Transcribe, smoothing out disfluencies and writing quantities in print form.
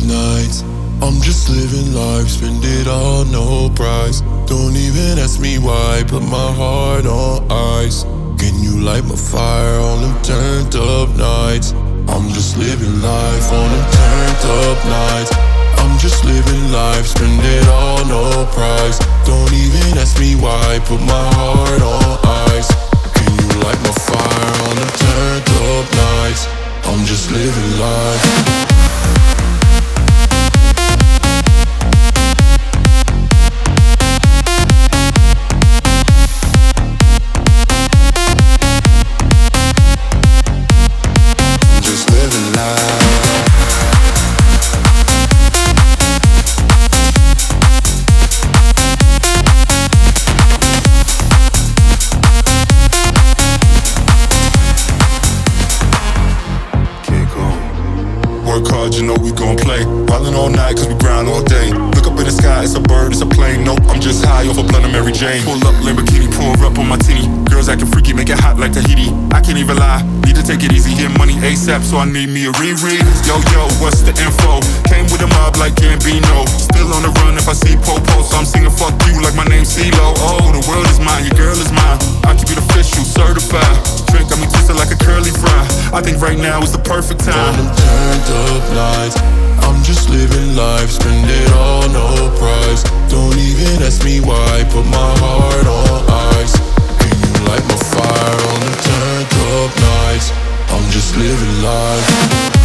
nights. I'm just living life, spend it all, no price. Don't even ask me why, put my heart on ice. Can you light my fire on them turned up nights? I'm just living life on them turned up nights. I'm just living life, spend it all, no price. Don't even ask me why, put my heart on ice. Can you light my fire on them turned up nights? I'm just living life. Work hard, you know we gon' play. Ballin' all night cause we grind all day. Look up in the sky, it's a bird, it's a plane. Nope, I'm just high off a blunt of Mary Jane. Pull up Lamborghini, pour up on my titty. Girls acting freaky, make it hot like Tahiti. I can't even lie, need to take it easy. Get money ASAP, so I need me a Riri. Yo, what's the info? Came with a mob like Gambino. Still on the run if I see Popo, so I'm singing fuck you like my name's CeeLo. Oh, the world is mine, your girl is mine. I keep it official, certified. Drink got me twisted like a curly fry. I think right now is the perfect time. On them turned up nights, I'm just living life, spend it all, no price. Don't even ask me why, put my heart on ice. Can you light my fire on them turned up nights? I'm just living life.